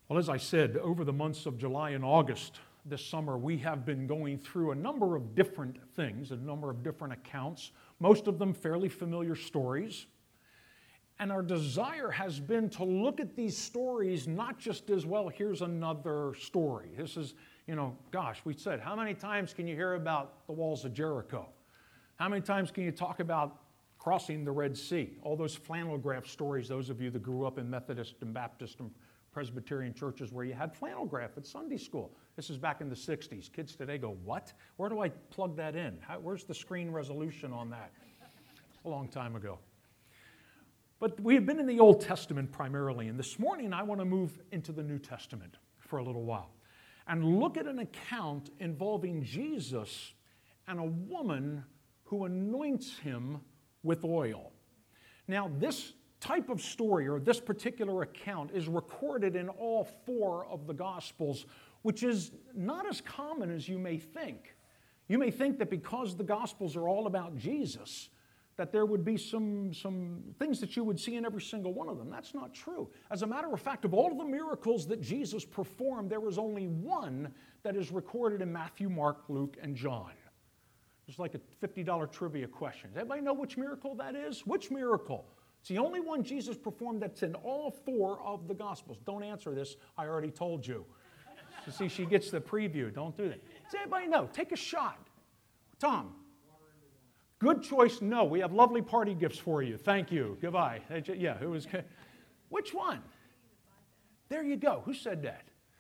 Well, as I said, over the months of July and August this summer, we have been going through a number of different things, a number of different accounts, most of them fairly familiar stories. And our desire has been to look at these stories not just as, well, here's another story. This is, gosh, we said, how many times can you hear about the walls of Jericho? How many times can you talk about crossing the Red Sea? All those flannel graph stories, those of you that grew up in Methodist and Baptist and Presbyterian churches where you had flannel graph at Sunday school. This is back in the 60s. Kids today go, what? Where do I plug that in? Where's the screen resolution on that? A long time ago. But we have been in the Old Testament primarily, and this morning I want to move into the New Testament for a little while and look at an account involving Jesus and a woman who anoints him with oil. Now, this type of story, or this particular account, is recorded in all four of the Gospels, which is not as common as you may think. You may think that because the Gospels are all about Jesus, that there would be some things that you would see in every single one of them. That's not true. As a matter of fact, of all of the miracles that Jesus performed, there was only one that is recorded in Matthew, Mark, Luke, and John. It's like a $50 trivia question. Does anybody know which miracle that is? Which miracle? It's the only one Jesus performed that's in all four of the Gospels. Don't answer this. I already told you. So see, she gets the preview. Don't do that. Does anybody know? Take a shot. Tom. Good choice. No, we have lovely party gifts for you. Thank you. Goodbye. Yeah, it was. Which one? There you go. Who said that?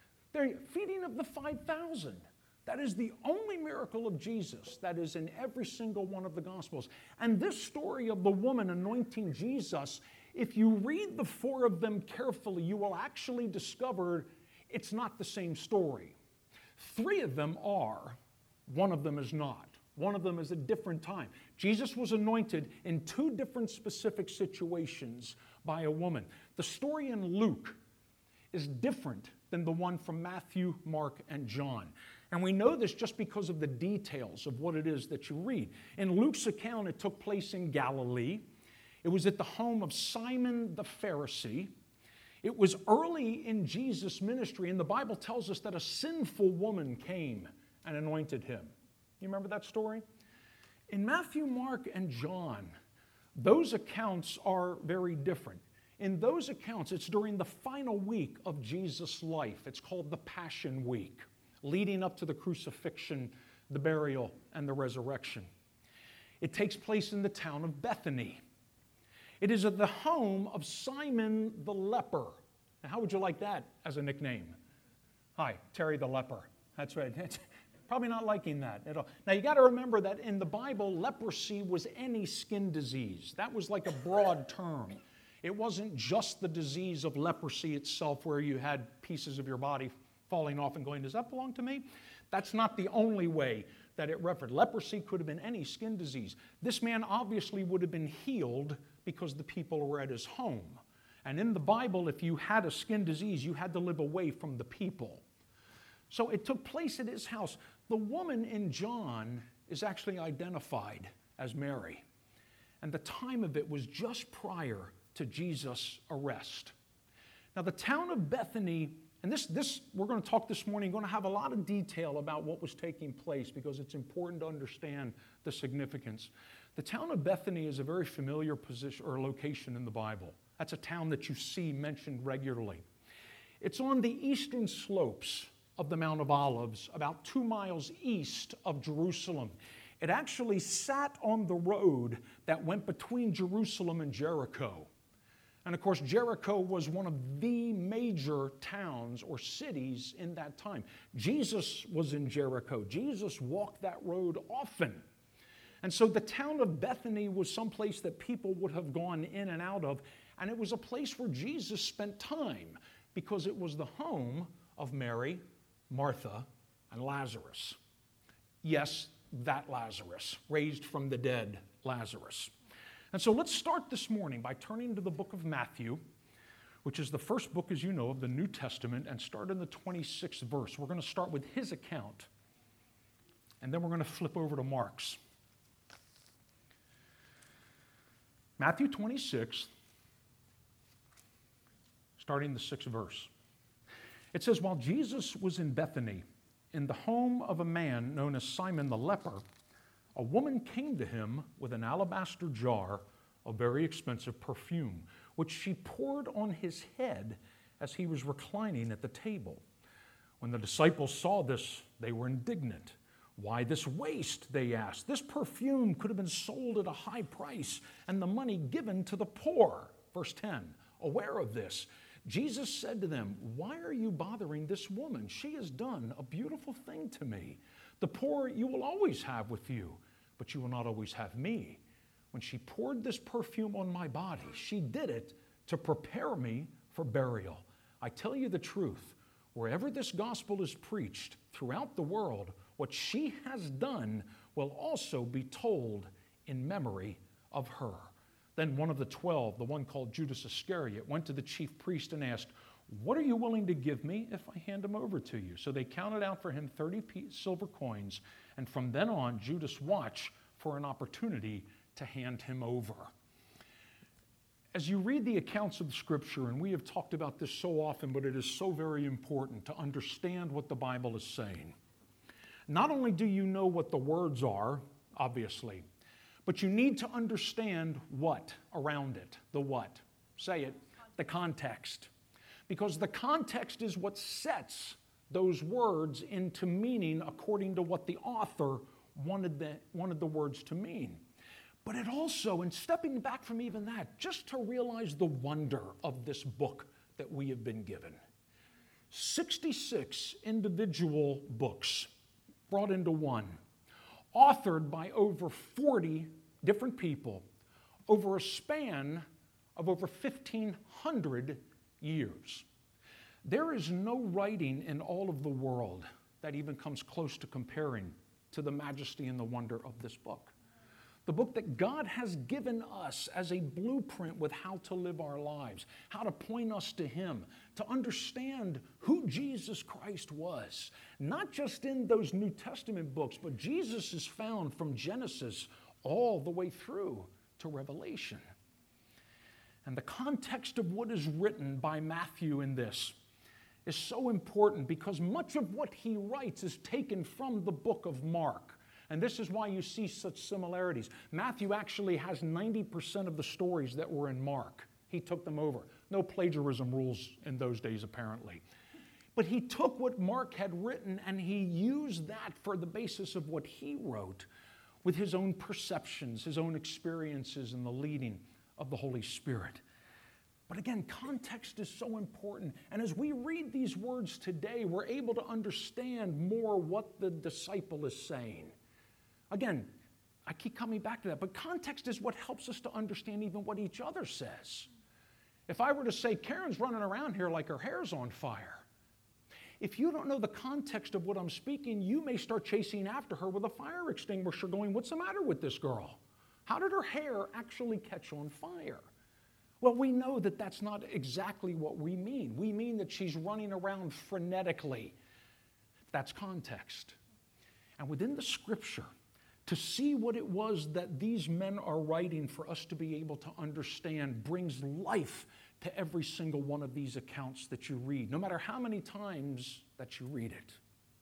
Feeding of the 5,000. That is the only miracle of Jesus that is in every single one of the Gospels. And this story of the woman anointing Jesus, if you read the four of them carefully, you will actually discover it's not the same story. Three of them are. One of them is not. One of them is a different time. Jesus was anointed in two different specific situations by a woman. The story in Luke is different than the one from Matthew, Mark, and John. And we know this just because of the details of what it is that you read. In Luke's account, it took place in Galilee. It was at the home of Simon the Pharisee. It was early in Jesus' ministry, and the Bible tells us that a sinful woman came and anointed him. You remember that story? In Matthew, Mark, and John, those accounts are very different. In those accounts, it's during the final week of Jesus' life. It's called the Passion Week, leading up to the crucifixion, the burial, and the resurrection. It takes place in the town of Bethany. It is at the home of Simon the leper. Now, how would you like that as a nickname? Hi, Terry the leper. That's right. Probably not liking that at all. Now, you got to remember that in the Bible, leprosy was any skin disease. That was like a broad term. It wasn't just the disease of leprosy itself where you had pieces of your body falling off and going, does that belong to me? That's not the only way that it referred. Leprosy could have been any skin disease. This man obviously would have been healed because the people were at his home. And in the Bible, if you had a skin disease, you had to live away from the people. So it took place at his house. The woman in John is actually identified as Mary. And the time of it was just prior to Jesus' arrest. Now, the town of Bethany, and this we're going to talk this morning, going to have a lot of detail about what was taking place because it's important to understand the significance. The town of Bethany is a very familiar position or location in the Bible. That's a town that you see mentioned regularly. It's on the eastern slopes of the Mount of Olives, about 2 miles east of Jerusalem. It actually sat on the road that went between Jerusalem and Jericho. And of course, Jericho was one of the major towns or cities in that time. Jesus was in Jericho. Jesus walked that road often. And so the town of Bethany was someplace that people would have gone in and out of, and it was a place where Jesus spent time because it was the home of Mary, Martha, and Lazarus. Yes, that Lazarus, raised from the dead Lazarus. And so let's start this morning by turning to the book of Matthew, which is the first book, as you know, of the New Testament, and start in the 26th verse. We're going to start with his account, and then we're going to flip over to Mark's. Matthew 26, starting the 6th verse. It says, while Jesus was in Bethany, in the home of a man known as Simon the leper, a woman came to him with an alabaster jar of very expensive perfume, which she poured on his head as he was reclining at the table. When the disciples saw this, they were indignant. Why this waste, they asked. This perfume could have been sold at a high price and the money given to the poor. Verse 10, aware of this, Jesus said to them, why are you bothering this woman? She has done a beautiful thing to me. The poor you will always have with you, but you will not always have me. When she poured this perfume on my body, she did it to prepare me for burial. I tell you the truth, wherever this gospel is preached throughout the world, what she has done will also be told in memory of her. Then one of the 12, the one called Judas Iscariot, went to the chief priest and asked, what are you willing to give me if I hand him over to you? So they counted out for him 30 silver coins, and from then on, Judas watched for an opportunity to hand him over. As you read the accounts of the Scripture, and we have talked about this so often, but it is so very important to understand what the Bible is saying. Not only do you know what the words are, obviously, but you need to understand what around it. The what? Say it. The context. Because the context is what sets those words into meaning according to what the author wanted the words to mean. But it also, and stepping back from even that, just to realize the wonder of this book that we have been given. 66 individual books brought into one, authored by over 40 different people over a span of over 1,500 years. There is no writing in all of the world that even comes close to comparing to the majesty and the wonder of this book. The book that God has given us as a blueprint with how to live our lives, how to point us to Him, to understand who Jesus Christ was. Not just in those New Testament books, but Jesus is found from Genesis all the way through to Revelation. And the context of what is written by Matthew in this is so important because much of what he writes is taken from the book of Mark. And this is why you see such similarities. Matthew actually has 90% of the stories that were in Mark. He took them over. No plagiarism rules in those days, apparently. But he took what Mark had written and he used that for the basis of what he wrote with his own perceptions, his own experiences, and the leading of the Holy Spirit. But again, context is so important. And as we read these words today, we're able to understand more what the disciple is saying. Again, I keep coming back to that, but context is what helps us to understand even what each other says. If I were to say, Karen's running around here like her hair's on fire, if you don't know the context of what I'm speaking, you may start chasing after her with a fire extinguisher going, what's the matter with this girl? How did her hair actually catch on fire? Well, we know that that's not exactly what we mean. We mean that she's running around frenetically. That's context. And within the Scripture, to see what it was that these men are writing for us to be able to understand brings life to every single one of these accounts that you read, no matter how many times that you read it.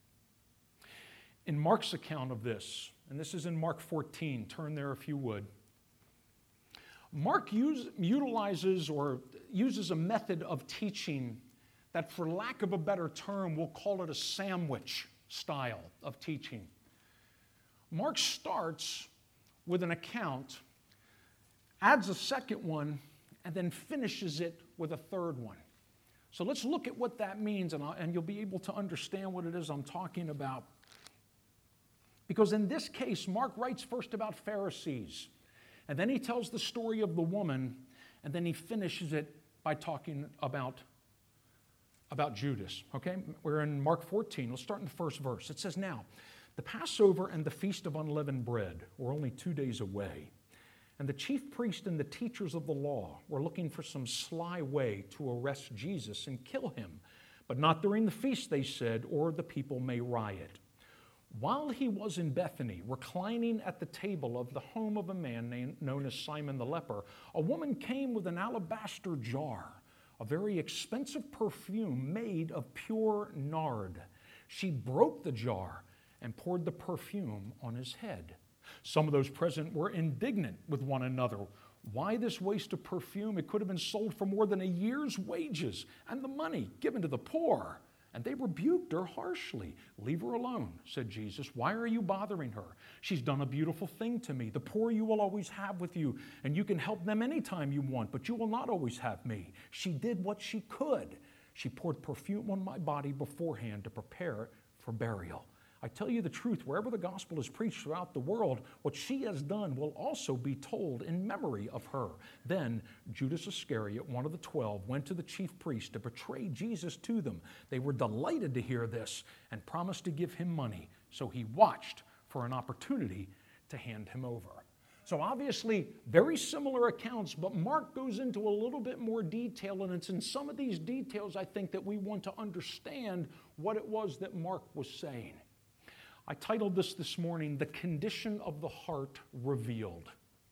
In Mark's account of this, and this is in Mark 14, turn there if you would, Mark utilizes a method of teaching that, for lack of a better term, we'll call it a sandwich style of teaching. Mark starts with an account, adds a second one, and then finishes it with a third one. So let's look at what that means, and you'll be able to understand what it is I'm talking about. Because in this case, Mark writes first about Pharisees, and then he tells the story of the woman, and then he finishes it by talking about Judas. Okay, we're in Mark 14. Let's start in the first verse. It says, now, the Passover and the Feast of Unleavened Bread were only 2 days away, and the chief priest and the teachers of the law were looking for some sly way to arrest Jesus and kill him. But not during the feast, they said, or the people may riot. While he was in Bethany, reclining at the table of the home of a man known as Simon the leper, a woman came with an alabaster jar a very expensive perfume made of pure nard. She broke the jar and poured the perfume on his head. Some of those present were indignant with one another. Why this waste of perfume? It could have been sold for more than a year's wages and the money given to the poor. And they rebuked her harshly. Leave her alone, said Jesus. Why are you bothering her? She's done a beautiful thing to me. The poor you will always have with you, and you can help them anytime you want, but you will not always have me. She did what she could. She poured perfume on my body beforehand to prepare it for burial. I tell you the truth, wherever the gospel is preached throughout the world, what she has done will also be told in memory of her. Then Judas Iscariot, one of the 12, went to the chief priests to betray Jesus to them. They were delighted to hear this and promised to give him money. So he watched for an opportunity to hand him over. So obviously, very similar accounts, but Mark goes into a little bit more detail, and it's in some of these details, I think, that we want to understand what it was that Mark was saying. I titled this morning, The Condition of the Heart Revealed.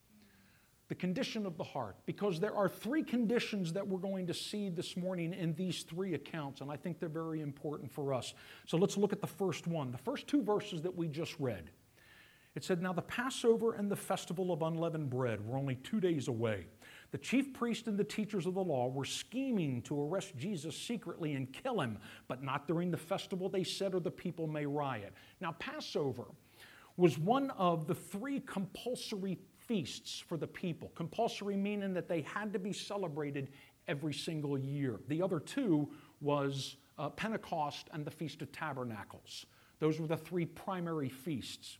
The condition of the heart, because there are three conditions that we're going to see this morning in these three accounts, and I think they're very important for us. So let's look at the first one. The first two verses that we just read. It said, now the Passover and the festival of unleavened bread were only 2 days away. The chief priest and the teachers of the law were scheming to arrest Jesus secretly and kill him, but not during the festival, they said, or the people may riot. Now, Passover was one of the three compulsory feasts for the people. Compulsory meaning that they had to be celebrated every single year. The other two was Pentecost and the Feast of Tabernacles. Those were the three primary feasts.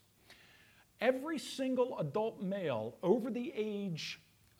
Every single adult male over the age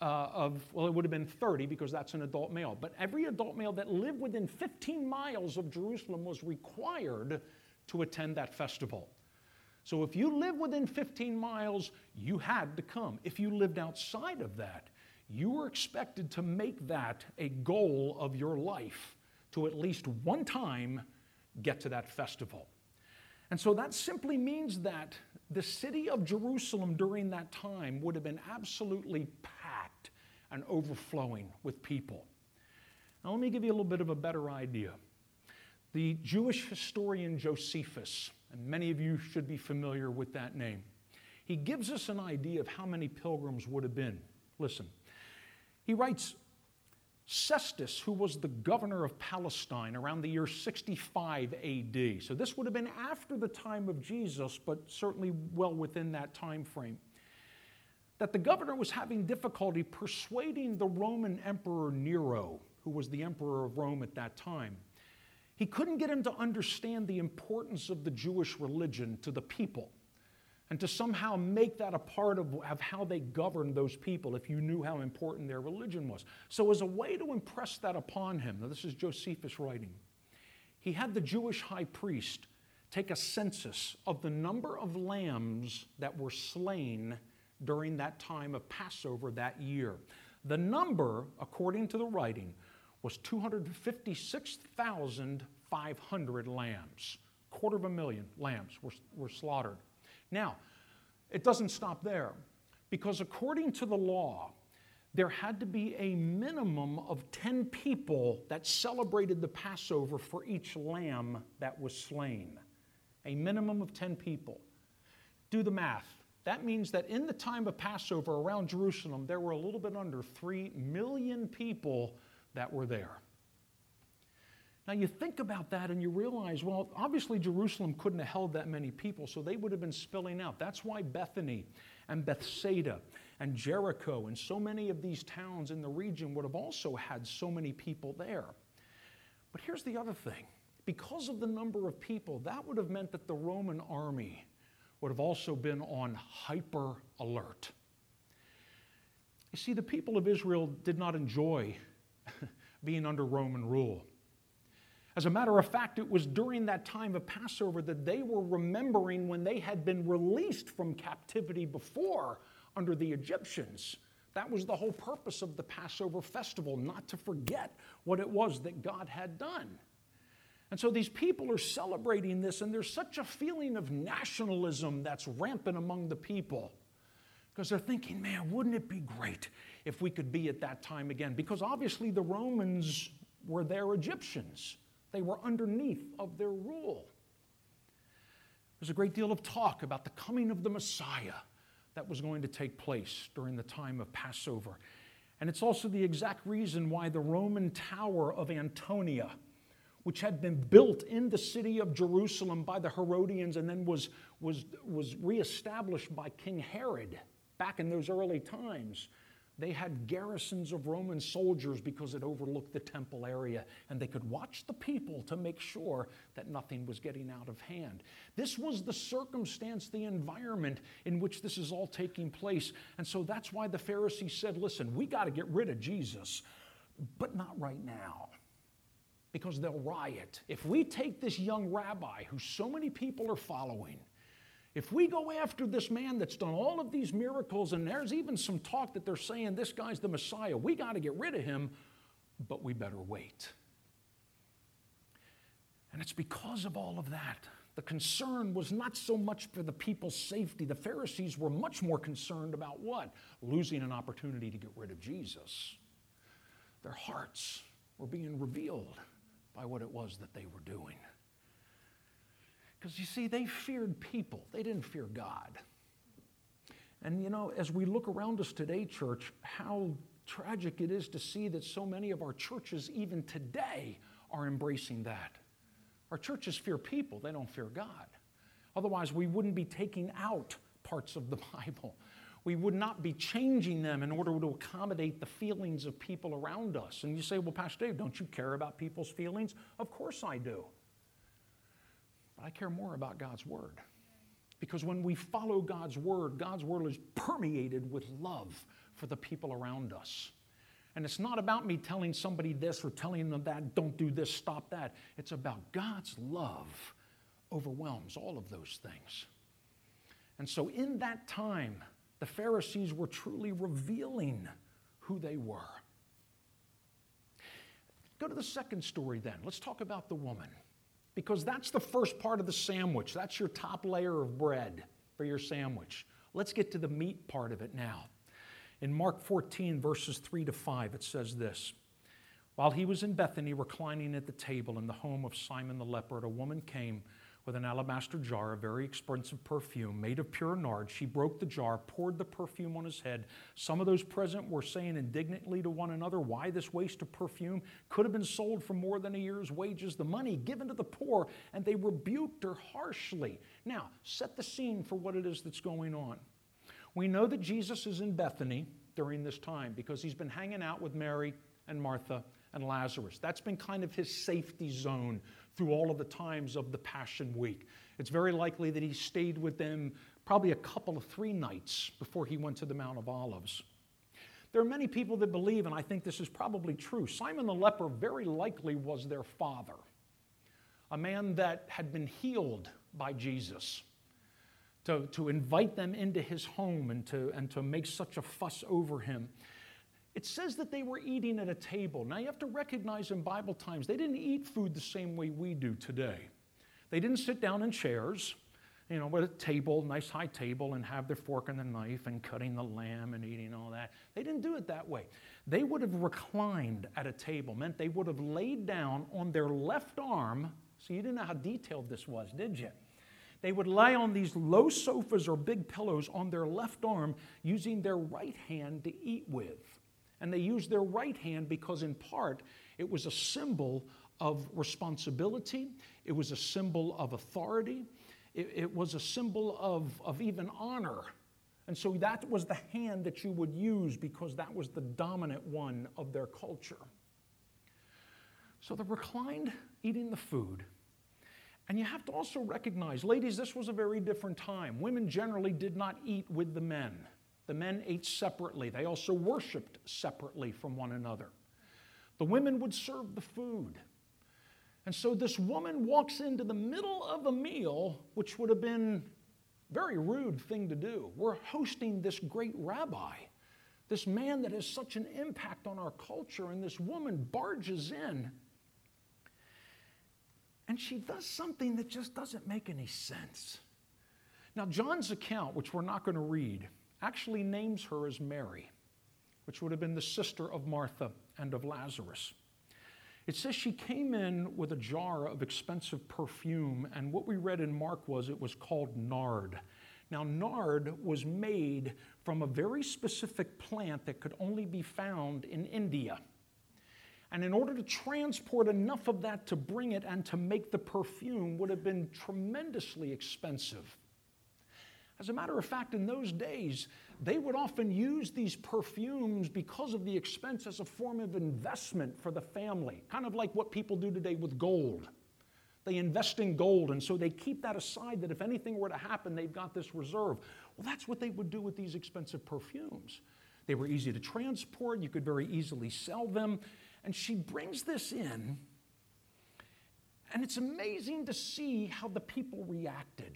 it would have been 30 because that's an adult male, but every adult male that lived within 15 miles of Jerusalem was required to attend that festival. So if you live within 15 miles, you had to come. If you lived outside of that, you were expected to make that a goal of your life to at least one time get to that festival. And so that simply means that the city of Jerusalem during that time would have been absolutely packed and overflowing with people. Now let me give you a little bit of a better idea. The Jewish historian Josephus, and many of you should be familiar with that name, he gives us an idea of how many pilgrims would have been. Listen, he writes, Cestus, who was the governor of Palestine around the year 65 AD. So this would have been after the time of Jesus, but certainly well within that time frame. That the governor was having difficulty persuading the Roman Emperor Nero, who was the emperor of Rome at that time. He couldn't get him to understand the importance of the Jewish religion to the people, and to somehow make that a part of how they governed those people if you knew how important their religion was. So as a way to impress that upon him, now this is Josephus writing, he had the Jewish high priest take a census of the number of lambs that were slain during that time of Passover that year. The number, according to the writing, was 256,500 lambs. 250,000 lambs were slaughtered. Now, it doesn't stop there, because according to the law, there had to be a minimum of 10 people that celebrated the Passover for each lamb that was slain. A minimum of 10 people. Do the math. That means that in the time of Passover around Jerusalem, there were a little bit under 3 million people that were there. Now you think about that and you realize, well, obviously Jerusalem couldn't have held that many people, so they would have been spilling out. That's why Bethany and Bethsaida and Jericho and so many of these towns in the region would have also had so many people there. But here's the other thing. Because of the number of people, that would have meant that the Roman army would have also been on hyper alert. You see, the people of Israel did not enjoy being under Roman rule. As a matter of fact, it was during that time of Passover that they were remembering when they had been released from captivity before under the Egyptians. That was the whole purpose of the Passover festival, not to forget what it was that God had done. And so these people are celebrating this, and there's such a feeling of nationalism that's rampant among the people. Because they're thinking, man, wouldn't it be great if we could be at that time again? Because obviously the Romans were their Egyptians. They were underneath of their rule. There's a great deal of talk about the coming of the Messiah that was going to take place during the time of Passover. And it's also the exact reason why the Roman Tower of Antonia, which had been built in the city of Jerusalem by the Herodians and then was reestablished by King Herod back in those early times, they had garrisons of Roman soldiers because it overlooked the temple area, and they could watch the people to make sure that nothing was getting out of hand. This was the circumstance, the environment in which this is all taking place. And so that's why the Pharisees said, listen, we got to get rid of Jesus, but not right now, because they'll riot. If we take this young rabbi who so many people are following, if we go after this man that's done all of these miracles, and there's even some talk that they're saying this guy's the Messiah, we got to get rid of him, but we better wait. And it's because of all of that. The concern was not so much for the people's safety. The Pharisees were much more concerned about what? Losing an opportunity to get rid of Jesus. Their hearts were being revealed by what it was that they were doing. Because you see, they feared people. They didn't fear God. And you know, as we look around us today, church, how tragic it is to see that so many of our churches, even today, are embracing that. Our churches fear people. They don't fear God. Otherwise, we wouldn't be taking out parts of the Bible. We would not be changing them in order to accommodate the feelings of people around us. And you say, well, Pastor Dave, don't you care about people's feelings? Of course I do. I care more about God's Word. Because when we follow God's Word is permeated with love for the people around us. And it's not about me telling somebody this or telling them that, don't do this, stop that. It's about God's love overwhelms all of those things. And so in that time, the Pharisees were truly revealing who they were. Go to the second story then. Let's talk about the woman. Because that's the first part of the sandwich. That's your top layer of bread for your sandwich. Let's get to the meat part of it now. In Mark 14, verses 3 to 5, it says this. While he was in Bethany, reclining at the table in the home of Simon the leper, a woman came with an alabaster jar, a very expensive perfume made of pure nard. She broke the jar, poured the perfume on his head. Some of those present were saying indignantly to one another, why this waste of perfume? Could have been sold for more than a year's wages, the money given to the poor, and they rebuked her harshly. Now, set the scene for what it is that's going on. We know that Jesus is in Bethany during this time because he's been hanging out with Mary and Martha and Lazarus. That's been kind of his safety zone through all of the times of the Passion Week. It's very likely that he stayed with them probably a couple of 3 nights before he went to the Mount of Olives. There are many people that believe, and I think this is probably true, Simon the leper very likely was their father, a man that had been healed by Jesus. To invite them into his home and to make such a fuss over him. It says that they were eating at a table. Now you have to recognize in Bible times, they didn't eat food the same way we do today. They didn't sit down in chairs, with a table, nice high table, and have their fork and the knife and cutting the lamb and eating all that. They didn't do it that way. They would have reclined at a table, meant they would have laid down on their left arm. So you didn't know how detailed this was, did you? They would lie on these low sofas or big pillows on their left arm using their right hand to eat with. And they used their right hand because in part it was a symbol of responsibility. It was a symbol of authority. It was a symbol of even honor. And so that was the hand that you would use because that was the dominant one of their culture. So they reclined eating the food. And you have to also recognize, ladies, this was a very different time. Women generally did not eat with the men. The men ate separately. They also worshiped separately from one another. The women would serve the food. And so this woman walks into the middle of a meal, which would have been a very rude thing to do. We're hosting this great rabbi, this man that has such an impact on our culture, and this woman barges in. And she does something that just doesn't make any sense. Now, John's account, which we're not going to read, actually names her as Mary, which would have been the sister of Martha and of Lazarus. It says she came in with a jar of expensive perfume, and what we read in Mark was it was called nard. Now, nard was made from a very specific plant that could only be found in India. And in order to transport enough of that to bring it and to make the perfume would have been tremendously expensive. As a matter of fact, in those days, they would often use these perfumes because of the expense as a form of investment for the family, kind of like what people do today with gold. They invest in gold, and so they keep that aside that if anything were to happen, they've got this reserve. Well, that's what they would do with these expensive perfumes. They were easy to transport. You could very easily sell them. And she brings this in, and it's amazing to see how the people reacted.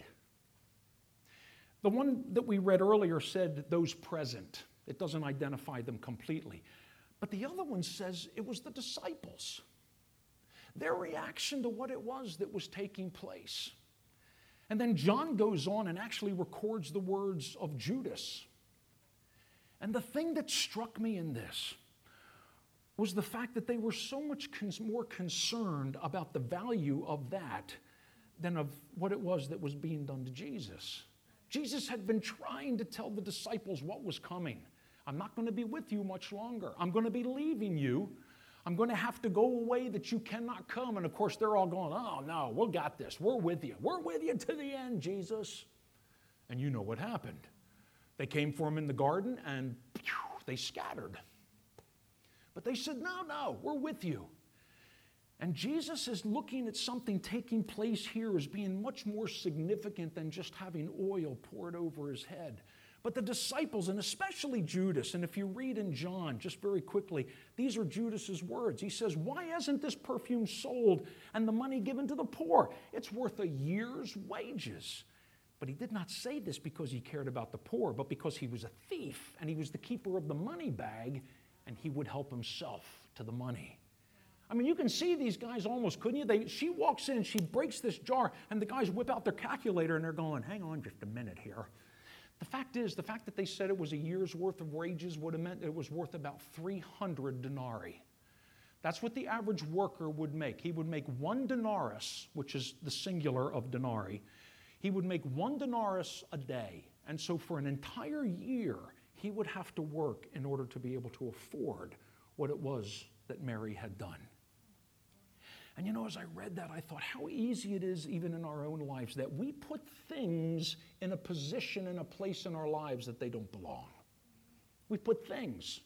The one that we read earlier said those present. It doesn't identify them completely. But the other one says it was the disciples. Their reaction to what it was that was taking place. And then John goes on and actually records the words of Judas. And the thing that struck me in this was the fact that they were so much more concerned about the value of that than of what it was that was being done to Jesus. Jesus had been trying to tell the disciples what was coming. I'm not going to be with you much longer. I'm going to be leaving you. I'm going to have to go away that you cannot come. And of course, they're all going, oh, no, we got this. We're with you. We're with you to the end, Jesus. And you know what happened. They came for him in the garden and they scattered. But they said, no, we're with you. And Jesus is looking at something taking place here as being much more significant than just having oil poured over his head. But the disciples, and especially Judas, and if you read in John, just very quickly, these are Judas's words. He says, why hasn't this perfume sold and the money given to the poor? It's worth a year's wages. But he did not say this because he cared about the poor, but because he was a thief and he was the keeper of the money bag, and he would help himself to the money. I mean, you can see these guys almost, couldn't you? She walks in, she breaks this jar, and the guys whip out their calculator, and they're going, hang on just a minute here. The fact that they said it was a year's worth of wages would have meant it was worth about 300 denarii. That's what the average worker would make. He would make 1 denarius, which is the singular of denarii. He would make 1 denarius a day. And so for an entire year, he would have to work in order to be able to afford what it was that Mary had done. And you know, as I read that, I thought how easy it is even in our own lives that we put things in a position, in a place in our lives that they don't belong. We put things.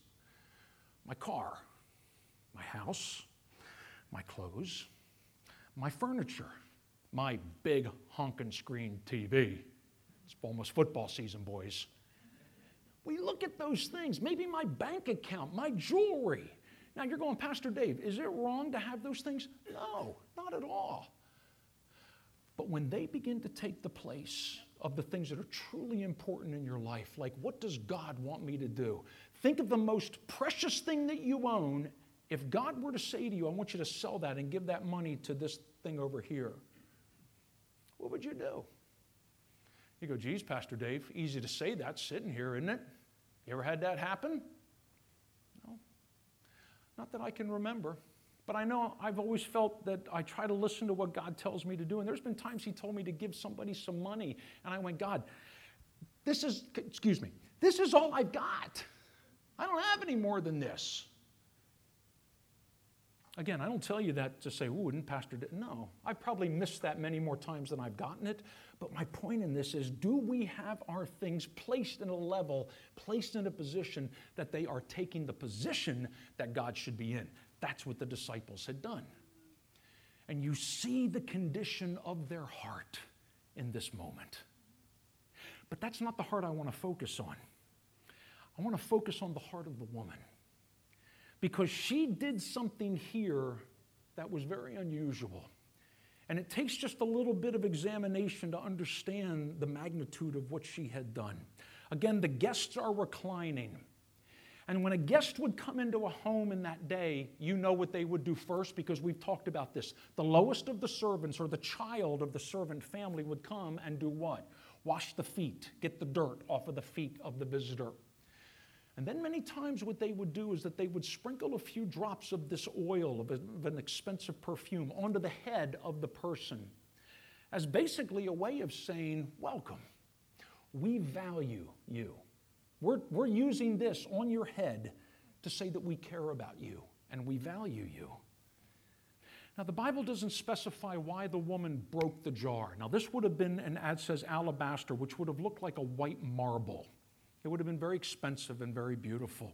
My car, my house, my clothes, my furniture, my big honking screen TV. It's almost football season, boys. We look at those things, maybe my bank account, my jewelry. Now you're going, Pastor Dave, is it wrong to have those things? No, not at all. But when they begin to take the place of the things that are truly important in your life, like what does God want me to do? Think of the most precious thing that you own. If God were to say to you, I want you to sell that and give that money to this thing over here, what would you do? You go, geez, Pastor Dave, easy to say that sitting here, isn't it? You ever had that happen? No. Not that I can remember. But I know I've always felt that I try to listen to what God tells me to do. And there's been times he told me to give somebody some money. And I went, God, this is all I've got. I don't have any more than this. Again, I don't tell you that to say, ooh, isn't Pastor Dave? No, I've probably missed that many more times than I've gotten it. But my point in this is, do we have our things placed in a level, placed in a position that they are taking the position that God should be in? That's what the disciples had done. And you see the condition of their heart in this moment. But that's not the heart I want to focus on. I want to focus on the heart of the woman. Because she did something here that was very unusual. And it takes just a little bit of examination to understand the magnitude of what she had done. Again, the guests are reclining. And when a guest would come into a home in that day, you know what they would do first, because we've talked about this. The lowest of the servants, or the child of the servant family, would come and do what? wash the feet, get the dirt off of the feet of the visitor. And then many times what they would do is that they would sprinkle a few drops of this oil, of an expensive perfume, onto the head of the person as basically a way of saying, welcome, we value you. We're using this on your head to say that we care about you and we value you. Now, the Bible doesn't specify why the woman broke the jar. Now, this would have been, an ad says alabaster, which would have looked like a white marble. It would have been very expensive and very beautiful.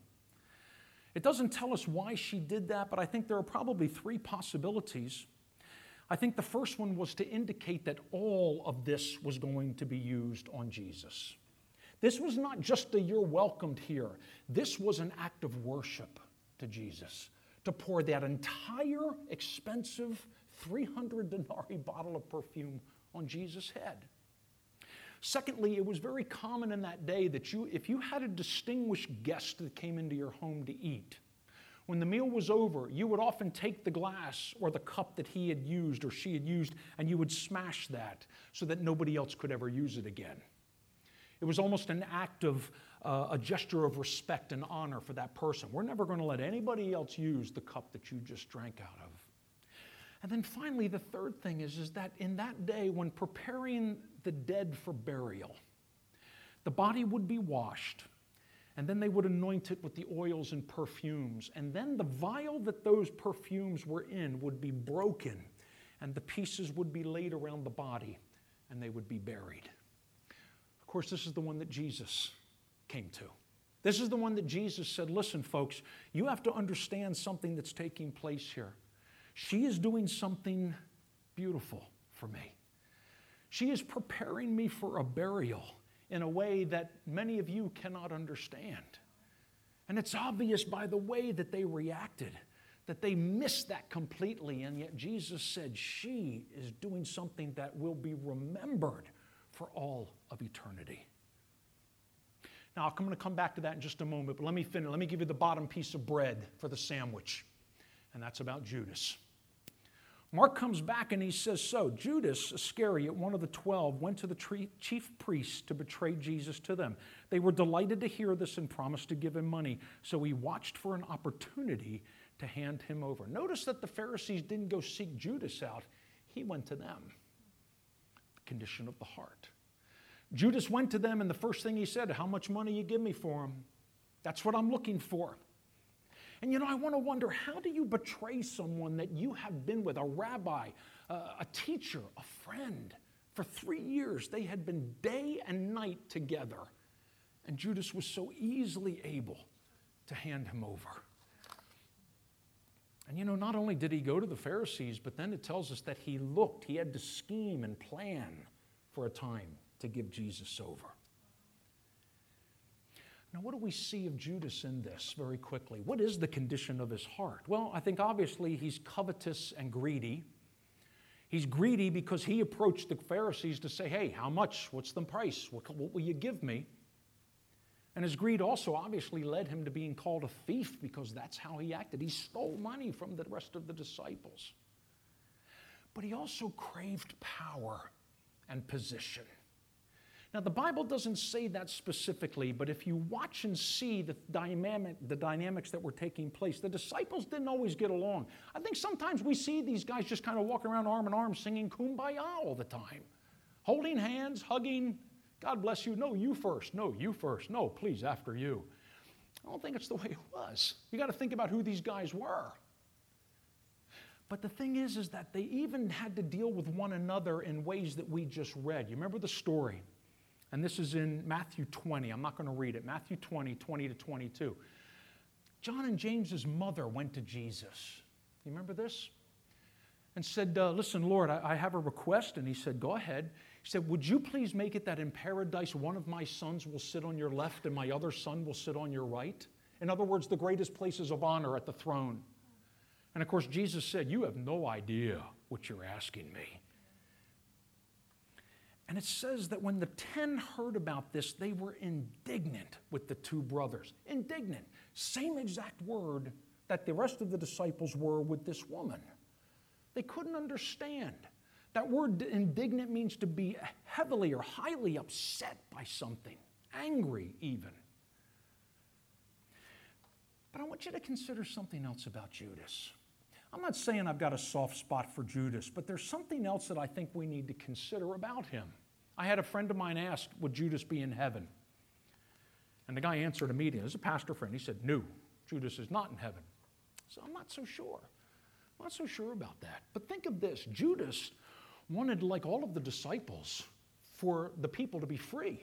It doesn't tell us why she did that, but I think there are probably three possibilities. I think the first one was to indicate that all of this was going to be used on Jesus. This was not just a "you're welcomed here." This was an act of worship to Jesus, to pour that entire expensive 300 denarii bottle of perfume on Jesus' head. Secondly, it was very common in that day that if you had a distinguished guest that came into your home to eat, when the meal was over, you would often take the glass or the cup that he had used or she had used, and you would smash that so that nobody else could ever use it again. It was almost an act of a gesture of respect and honor for that person. We're never going to let anybody else use the cup that you just drank out of. And then finally, the third thing is that in that day, when preparing the dead for burial, the body would be washed, and then they would anoint it with the oils and perfumes. And then the vial that those perfumes were in would be broken, and the pieces would be laid around the body, and they would be buried. Of course, this is the one that Jesus came to. This is the one that Jesus said, listen, folks, you have to understand something that's taking place here. She is doing something beautiful for me. She is preparing me for a burial in a way that many of you cannot understand. And it's obvious by the way that they reacted, that they missed that completely, and yet Jesus said she is doing something that will be remembered for all of eternity. Now, I'm going to come back to that in just a moment, but let me finish. Let me give you the bottom piece of bread for the sandwich, and that's about Judas. Mark comes back and he says, so Judas Iscariot, one of the 12, went to the chief priests to betray Jesus to them. They were delighted to hear this and promised to give him money, so he watched for an opportunity to hand him over. Notice that the Pharisees didn't go seek Judas out. He went to them. The condition of the heart. Judas went to them, and the first thing he said, how much money you give me for him? That's what I'm looking for. And I want to wonder, how do you betray someone that you have been with, a rabbi, a teacher, a friend? For 3 years, they had been day and night together. And Judas was so easily able to hand him over. And not only did he go to the Pharisees, but then it tells us that he had to scheme and plan for a time to give Jesus over. Now, what do we see of Judas in this very quickly? What is the condition of his heart? Well, I think obviously he's covetous and greedy. He's greedy because he approached the Pharisees to say, hey, how much? What's the price? What will you give me? And his greed also obviously led him to being called a thief because that's how he acted. He stole money from the rest of the disciples. But he also craved power and position. Now, the Bible doesn't say that specifically, but if you watch and see the dynamics that were taking place, the disciples didn't always get along. I think sometimes we see these guys just kind of walking around arm in arm singing Kumbaya all the time, holding hands, hugging, God bless you, no, you first, no, you first, no, please, after you. I don't think it's the way it was. You got to think about who these guys were. But the thing is that they even had to deal with one another in ways that we just read. You remember the story? And this is in Matthew 20. I'm not going to read it. Matthew 20, 20 to 22. John and James's mother went to Jesus. You remember this? And said, listen, Lord, I have a request. And he said, go ahead. He said, would you please make it that in paradise one of my sons will sit on your left and my other son will sit on your right? In other words, the greatest places of honor at the throne. And of course, Jesus said, you have no idea what you're asking me. And it says that when the 10 heard about this, they were indignant with the two brothers. Indignant. Same exact word that the rest of the disciples were with this woman. They couldn't understand That word indignant means to be heavily or highly upset by something, angry even. But I want you to consider something else about Judas. I'm not saying I've got a soft spot for Judas, but there's something else that I think we need to consider about him. I had a friend of mine ask, would Judas be in heaven? And the guy answered immediately. It was a pastor friend. He said, no, Judas is not in heaven. So I'm not so sure. I'm not so sure about that. But think of this. Judas wanted, like all of the disciples, for the people to be free.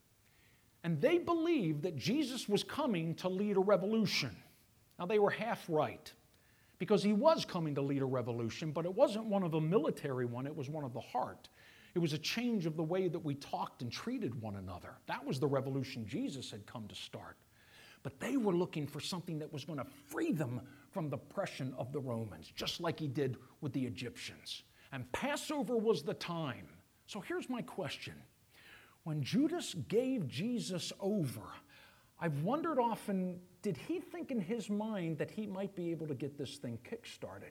And they believed that Jesus was coming to lead a revolution. Now, they were half right, because he was coming to lead a revolution, but it wasn't one of a military one, it was one of the heart. It was a change of the way that we talked and treated one another. That was the revolution Jesus had come to start. But they were looking for something that was going to free them from the oppression of the Romans, just like he did with the Egyptians. And Passover was the time. So here's my question. When Judas gave Jesus over, I've wondered often, did he think in his mind that he might be able to get this thing kick-started?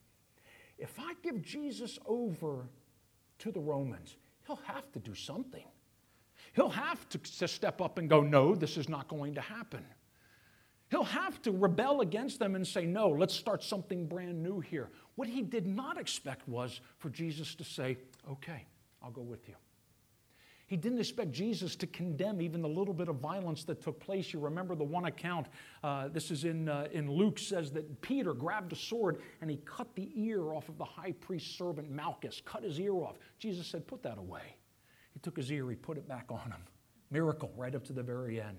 If I give Jesus over to the Romans, he'll have to do something. He'll have to step up and go, no, this is not going to happen. He'll have to rebel against them and say, no, let's start something brand new here. What he did not expect was for Jesus to say, okay, I'll go with you. He didn't expect Jesus to condemn even the little bit of violence that took place. You remember the one account, this is in Luke, says that Peter grabbed a sword and he cut the ear off of the high priest's servant Malchus, cut his ear off. Jesus said, put that away. He took his ear, he put it back on him. Miracle right up to the very end.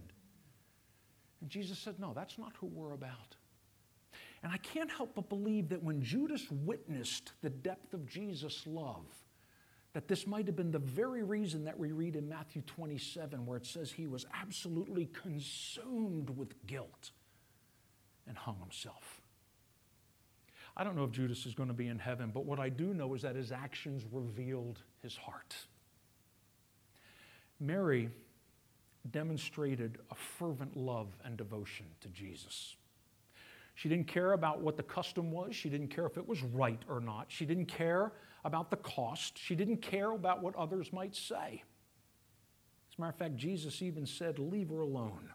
And Jesus said, no, that's not who we're about. And I can't help but believe that when Judas witnessed the depth of Jesus' love, that this might have been the very reason that we read in Matthew 27, where it says he was absolutely consumed with guilt and hung himself. I don't know if Judas is going to be in heaven, but what I do know is that his actions revealed his heart. Mary demonstrated a fervent love and devotion to Jesus. She didn't care about what the custom was. She didn't care if it was right or not. She didn't care about the cost. She didn't care about what others might say. As a matter of fact, Jesus even said, leave her alone.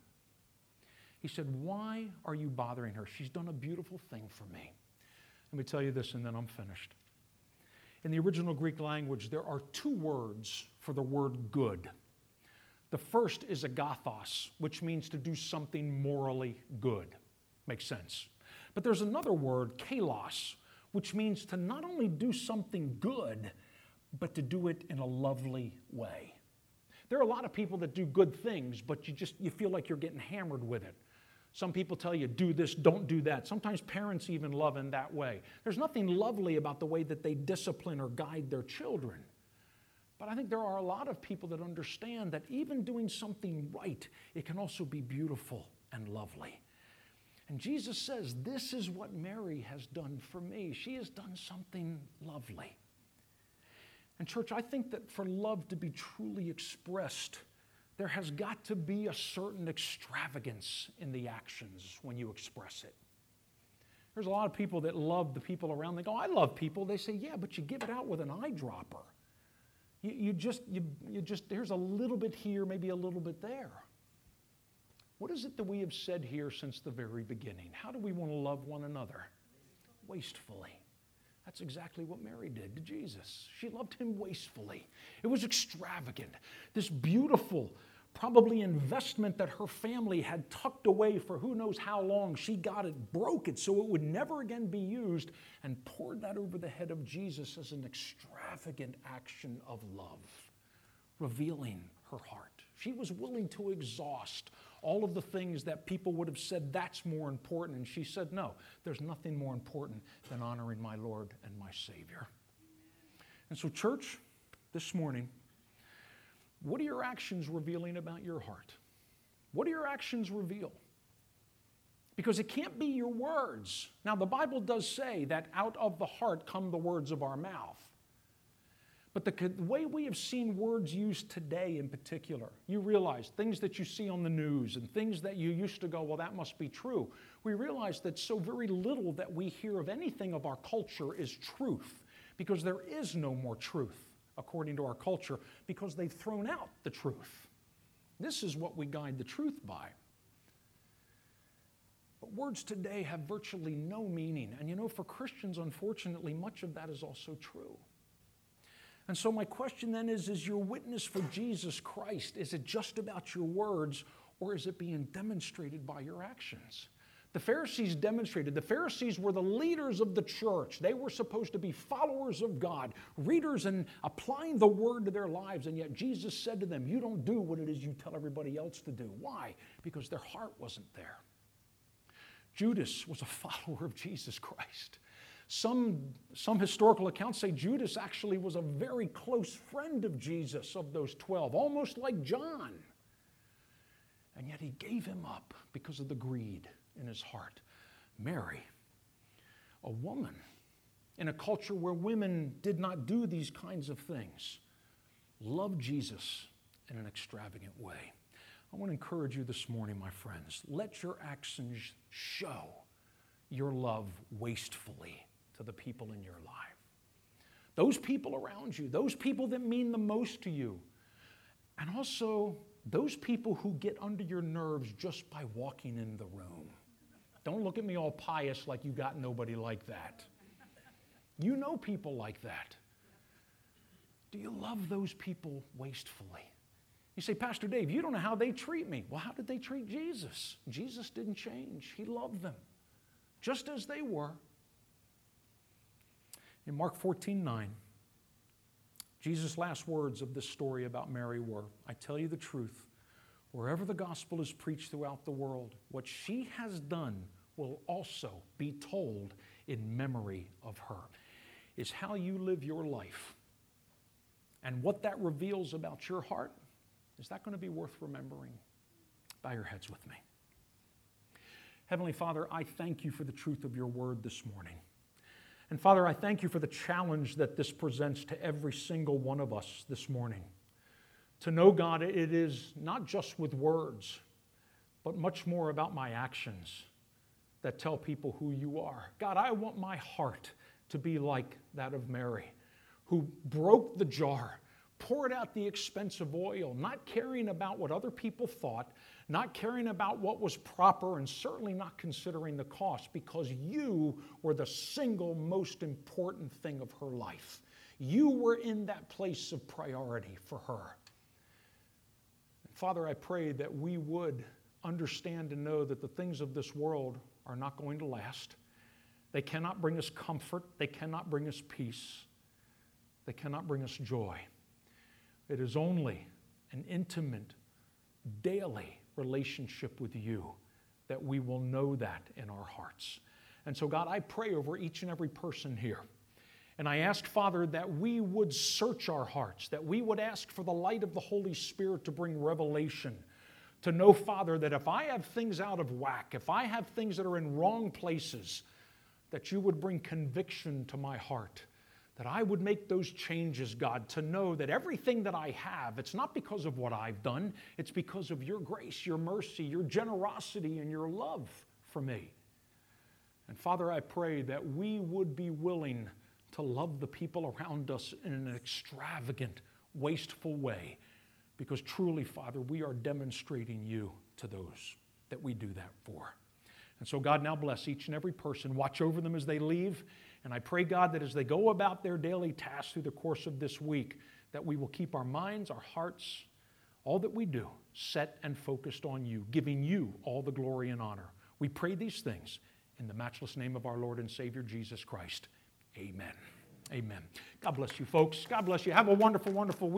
He said, why are you bothering her? She's done a beautiful thing for me. Let me tell you this and then I'm finished. In the original Greek language, there are two words for the word good. The first is agathos, which means to do something morally good. Makes sense. But there's another word, kalos, which means to not only do something good, but to do it in a lovely way. There are a lot of people that do good things, but you feel like you're getting hammered with it. Some people tell you, do this, don't do that. Sometimes parents even love in that way. There's nothing lovely about the way that they discipline or guide their children. But I think there are a lot of people that understand that even doing something right, it can also be beautiful and lovely. And Jesus says, this is what Mary has done for me. She has done something lovely. And church, I think that for love to be truly expressed, there has got to be a certain extravagance in the actions when you express it. There's a lot of people that love the people around. They go, I love people. They say, yeah, but you give it out with an eyedropper. You just, there's a little bit here, maybe a little bit there. What is it that we have said here since the very beginning? How do we want to love one another? Wastefully. That's exactly what Mary did to Jesus. She loved him wastefully. It was extravagant. This beautiful, probably investment that her family had tucked away for who knows how long. She got it, broke it so it would never again be used, and poured that over the head of Jesus as an extravagant action of love, revealing her heart. She was willing to exhaust all of the things that people would have said that's more important. And she said, no, there's nothing more important than honoring my Lord and my Savior. And so, church, this morning, what are your actions revealing about your heart? What do your actions reveal? Because it can't be your words. Now, the Bible does say that out of the heart come the words of our mouth. But the way we have seen words used today in particular, you realize things that you see on the news and things that you used to go, well, that must be true. We realize that so very little that we hear of anything of our culture is truth, because there is no more truth, according to our culture, because they've thrown out the truth. This is what we guide the truth by. But words today have virtually no meaning. And you know, for Christians, unfortunately, much of that is also true. And so my question then is your witness for Jesus Christ, is it just about your words, or is it being demonstrated by your actions? The Pharisees demonstrated. The Pharisees were the leaders of the church. They were supposed to be followers of God, readers and applying the word to their lives. And yet Jesus said to them, you don't do what it is you tell everybody else to do. Why? Because their heart wasn't there. Judas was a follower of Jesus Christ. Some historical accounts say Judas actually was a very close friend of Jesus, of those 12, almost like John. And yet he gave him up because of the greed in his heart. Mary, a woman in a culture where women did not do these kinds of things, loved Jesus in an extravagant way. I want to encourage you this morning, my friends, let your actions show your love wastefully to the people in your life. Those people around you, those people that mean the most to you, and also those people who get under your nerves just by walking in the room. Don't look at me all pious like you got nobody like that. You know people like that. Do you love those people wastefully? You say, Pastor Dave, you don't know how they treat me. Well, how did they treat Jesus? Jesus didn't change. He loved them just as they were. In Mark 14:9, Jesus' last words of this story about Mary were, I tell you the truth, wherever the gospel is preached throughout the world, what she has done will also be told in memory of her. Is how you live your life and what that reveals about your heart, is that going to be worth remembering? Bow your heads with me. Heavenly Father, I thank you for the truth of your word this morning. And Father, I thank you for the challenge that this presents to every single one of us this morning. To know, God, it is not just with words, but much more about my actions that tell people who you are. God, I want my heart to be like that of Mary, who broke the jar, poured out the expensive oil, not caring about what other people thought, not caring about what was proper, and certainly not considering the cost, because you were the single most important thing of her life. You were in that place of priority for her. And Father, I pray that we would understand and know that the things of this world are not going to last. They cannot bring us comfort. They cannot bring us peace. They cannot bring us joy. It is only an intimate, daily relationship with you that we will know that in our hearts. And so, God, I pray over each and every person here. And I ask, Father, that we would search our hearts, that we would ask for the light of the Holy Spirit to bring revelation, to know, Father, that if I have things out of whack, if I have things that are in wrong places, that you would bring conviction to my heart, that I would make those changes, God, to know that everything that I have, it's not because of what I've done, it's because of your grace, your mercy, your generosity, and your love for me. And Father, I pray that we would be willing to love the people around us in an extravagant, wasteful way, because truly, Father, we are demonstrating you to those that we do that for. And so, God, now bless each and every person. Watch over them as they leave. And I pray, God, that as they go about their daily tasks through the course of this week, that we will keep our minds, our hearts, all that we do, set and focused on you, giving you all the glory and honor. We pray these things in the matchless name of our Lord and Savior, Jesus Christ. Amen. Amen. God bless you, folks. God bless you. Have a wonderful, wonderful week.